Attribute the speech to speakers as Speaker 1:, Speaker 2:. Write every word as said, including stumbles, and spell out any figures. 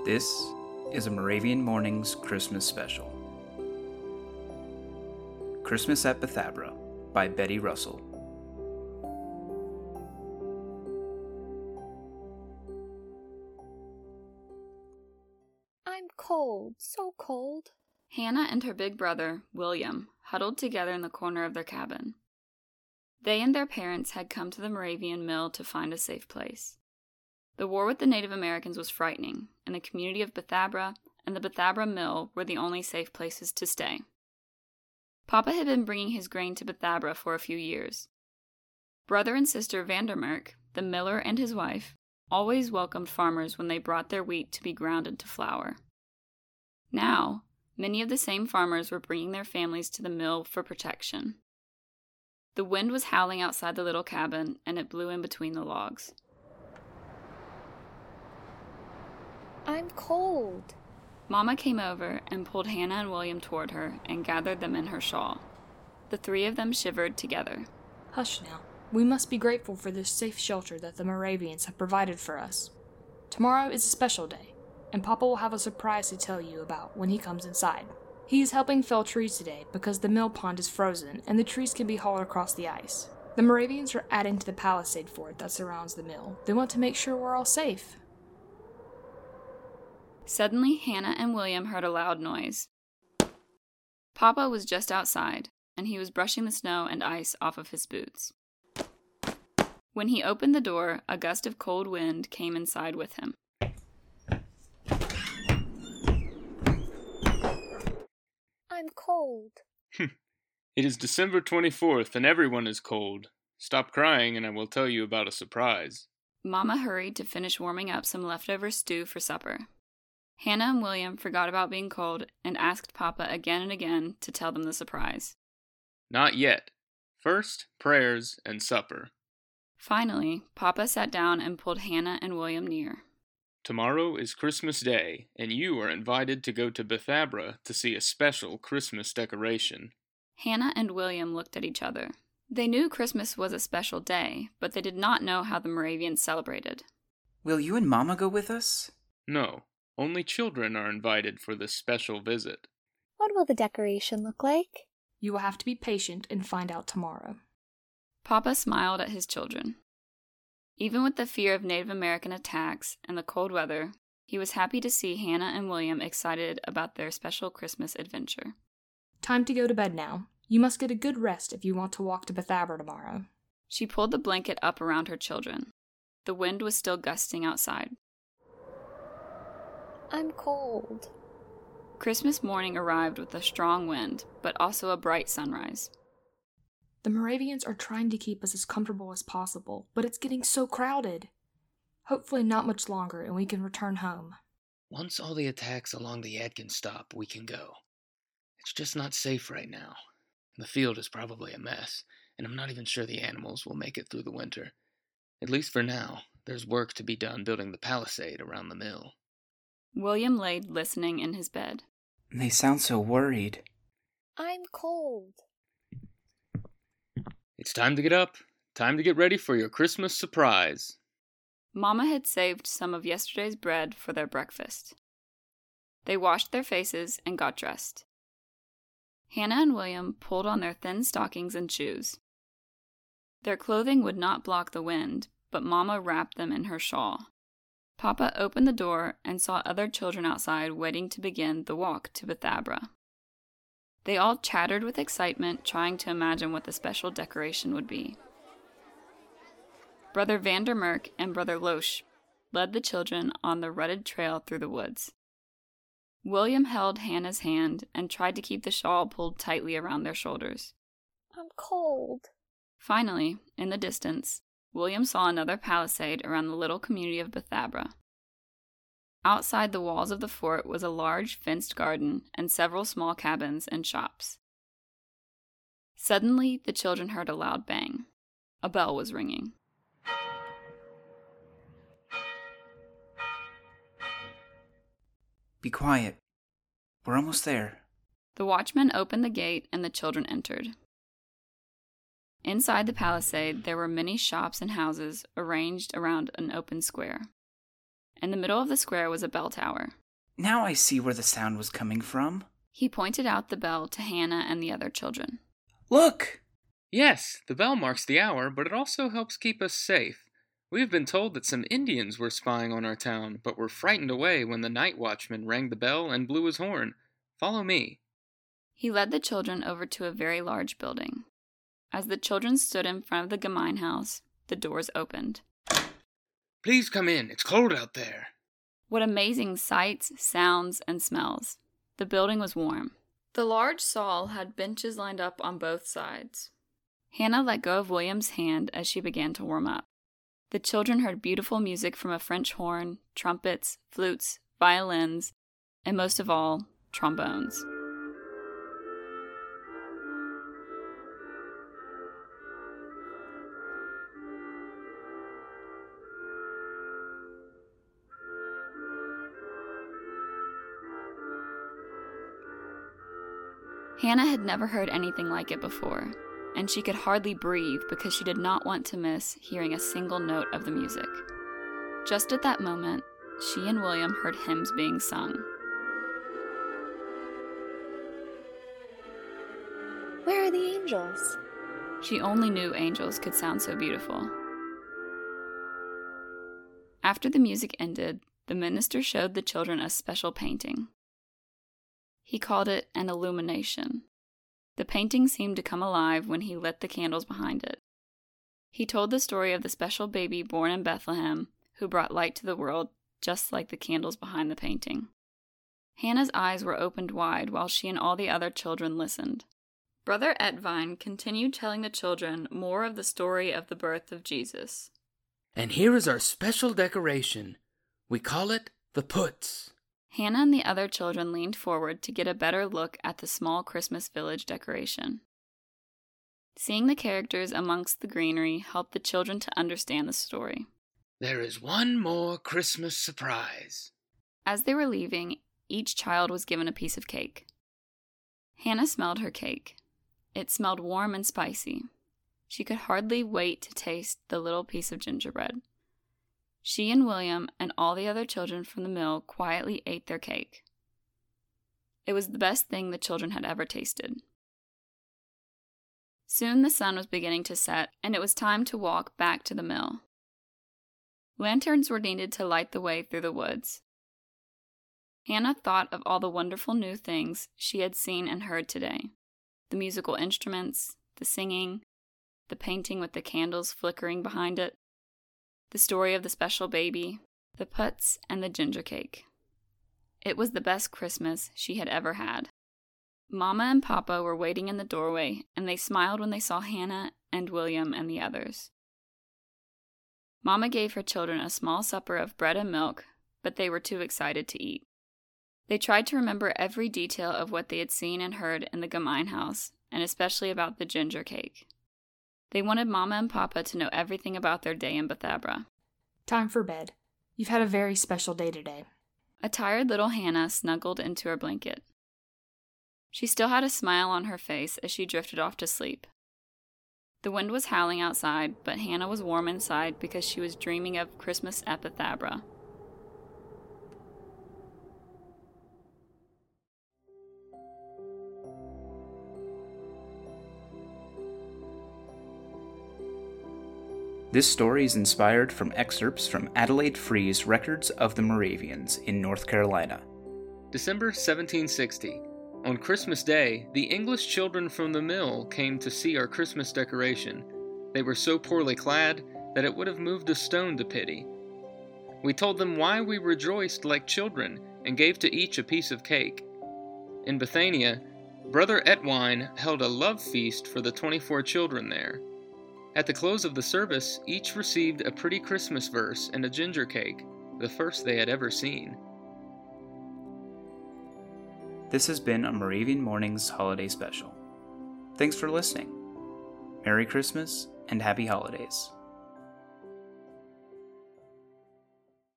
Speaker 1: This is a Moravian Mornings Christmas special. Christmas at Bethabara by Betty Russell.
Speaker 2: I'm cold, so cold.
Speaker 3: Hannah and her big brother, William, huddled together in the corner of their cabin. They and their parents had come to the Moravian mill to find a safe place. The war with the Native Americans was frightening, and the community of Bethabara and the Bethabara mill were the only safe places to stay. Papa had been bringing his grain to Bethabara for a few years. Brother and sister Vandermerk, the miller and his wife, always welcomed farmers when they brought their wheat to be ground into flour. Now, many of the same farmers were bringing their families to the mill for protection. The wind was howling outside the little cabin, and it blew in between the logs.
Speaker 2: I'm cold.
Speaker 3: Mama came over and pulled Hannah and William toward her and gathered them in her shawl. The three of them shivered together.
Speaker 4: Hush now. We must be grateful for this safe shelter that the Moravians have provided for us. Tomorrow is a special day, and Papa will have a surprise to tell you about when he comes inside. He is helping fell trees today because the mill pond is frozen and the trees can be hauled across the ice. The Moravians are adding to the palisade fort that surrounds the mill. They want to make sure we're all safe.
Speaker 3: Suddenly, Hannah and William heard a loud noise. Papa was just outside, and he was brushing the snow and ice off of his boots. When he opened the door, a gust of cold wind came inside with him.
Speaker 2: I'm cold.
Speaker 5: It is December twenty-fourth, and everyone is cold. Stop crying, and I will tell you about a surprise.
Speaker 3: Mama hurried to finish warming up some leftover stew for supper. Hannah and William forgot about being cold and asked Papa again and again to tell them the surprise.
Speaker 5: Not yet. First, prayers and supper.
Speaker 3: Finally, Papa sat down and pulled Hannah and William near.
Speaker 5: Tomorrow is Christmas Day, and you are invited to go to Bethabara to see a special Christmas decoration.
Speaker 3: Hannah and William looked at each other. They knew Christmas was a special day, but they did not know how the Moravians celebrated.
Speaker 1: Will you and Mama go with us?
Speaker 5: No, only children are invited for this special visit.
Speaker 2: What will the decoration look like?
Speaker 4: You will have to be patient and find out tomorrow.
Speaker 3: Papa smiled at his children. Even with the fear of Native American attacks and the cold weather, he was happy to see Hannah and William excited about their special Christmas adventure.
Speaker 4: Time to go to bed now. You must get a good rest if you want to walk to Bethabara tomorrow.
Speaker 3: She pulled the blanket up around her children. The wind was still gusting outside.
Speaker 2: I'm cold.
Speaker 3: Christmas morning arrived with a strong wind, but also a bright sunrise.
Speaker 4: The Moravians are trying to keep us as comfortable as possible, but it's getting so crowded. Hopefully not much longer and we can return home.
Speaker 6: Once all the attacks along the Yadkin stop, we can go. It's just not safe right now. The field is probably a mess, and I'm not even sure the animals will make it through the winter. At least for now, there's work to be done building the palisade around the mill.
Speaker 3: William laid listening in his bed.
Speaker 1: They sound so worried.
Speaker 2: I'm cold.
Speaker 5: It's time to get up. Time to get ready for your Christmas surprise.
Speaker 3: Mama had saved some of yesterday's bread for their breakfast. They washed their faces and got dressed. Hannah and William pulled on their thin stockings and shoes. Their clothing would not block the wind, but Mama wrapped them in her shawl. Papa opened the door and saw other children outside waiting to begin the walk to Bethabara. They all chattered with excitement, trying to imagine what the special decoration would be. Brother Vandermerk and Brother Loesch led the children on the rutted trail through the woods. William held Hannah's hand and tried to keep the shawl pulled tightly around their shoulders.
Speaker 2: I'm cold.
Speaker 3: Finally, in the distance, William saw another palisade around the little community of Bethabara. Outside the walls of the fort was a large fenced garden and several small cabins and shops. Suddenly, the children heard a loud bang. A bell was ringing.
Speaker 1: Be quiet. We're almost there.
Speaker 3: The watchman opened the gate and the children entered. Inside the palisade, there were many shops and houses arranged around an open square. In the middle of the square was a bell tower.
Speaker 1: Now I see where the sound was coming from.
Speaker 3: He pointed out the bell to Hannah and the other children.
Speaker 1: Look!
Speaker 5: Yes, the bell marks the hour, but it also helps keep us safe. We have been told that some Indians were spying on our town, but were frightened away when the night watchman rang the bell and blew his horn. Follow me.
Speaker 3: He led the children over to a very large building. As the children stood in front of the Gemeinhaus, the doors opened.
Speaker 5: Please come in. It's cold out there.
Speaker 3: What amazing sights, sounds, and smells. The building was warm. The large saal had benches lined up on both sides. Hannah let go of William's hand as she began to warm up. The children heard beautiful music from a French horn, trumpets, flutes, violins, and most of all, trombones. Hannah had never heard anything like it before, and she could hardly breathe because she did not want to miss hearing a single note of the music. Just at that moment, she and William heard hymns being sung.
Speaker 2: Where are the angels?
Speaker 3: She only knew angels could sound so beautiful. After the music ended, the minister showed the children a special painting. He called it an illumination. The painting seemed to come alive when he lit the candles behind it. He told the story of the special baby born in Bethlehem who brought light to the world, just like the candles behind the painting. Hannah's eyes were opened wide while she and all the other children listened. Brother Etvine continued telling the children more of the story of the birth of Jesus.
Speaker 6: And here is our special decoration. We call it the Puts.
Speaker 3: Hannah and the other children leaned forward to get a better look at the small Christmas village decoration. Seeing the characters amongst the greenery helped the children to understand the story.
Speaker 6: There is one more Christmas surprise.
Speaker 3: As they were leaving, each child was given a piece of cake. Hannah smelled her cake. It smelled warm and spicy. She could hardly wait to taste the little piece of gingerbread. She and William and all the other children from the mill quietly ate their cake. It was the best thing the children had ever tasted. Soon the sun was beginning to set, and it was time to walk back to the mill. Lanterns were needed to light the way through the woods. Hannah thought of all the wonderful new things she had seen and heard today. The musical instruments, the singing, the painting with the candles flickering behind it, the story of the special baby, the puts, and the ginger cake. It was the best Christmas she had ever had. Mama and Papa were waiting in the doorway, and they smiled when they saw Hannah and William and the others. Mama gave her children a small supper of bread and milk, but they were too excited to eat. They tried to remember every detail of what they had seen and heard in the Gemeinhaus, and especially about the ginger cake. They wanted Mama and Papa to know everything about their day in Bethabra.
Speaker 4: Time for bed. You've had a very special day today.
Speaker 3: A tired little Hannah snuggled into her blanket. She still had a smile on her face as she drifted off to sleep. The wind was howling outside, but Hannah was warm inside because she was dreaming of Christmas at Bethabra.
Speaker 1: This story is inspired from excerpts from Adelaide Free's Records of the Moravians in North Carolina.
Speaker 5: December seventeen sixty. On Christmas Day, the English children from the mill came to see our Christmas decoration. They were so poorly clad that it would have moved a stone to pity. We told them why we rejoiced like children and gave to each a piece of cake. In Bethania, Brother Etvine held a love feast for the twenty-four children there. At the close of the service, each received a pretty Christmas verse and a ginger cake, the first they had ever seen.
Speaker 1: This has been a Moravian Mornings Holiday Special. Thanks for listening. Merry Christmas and Happy Holidays.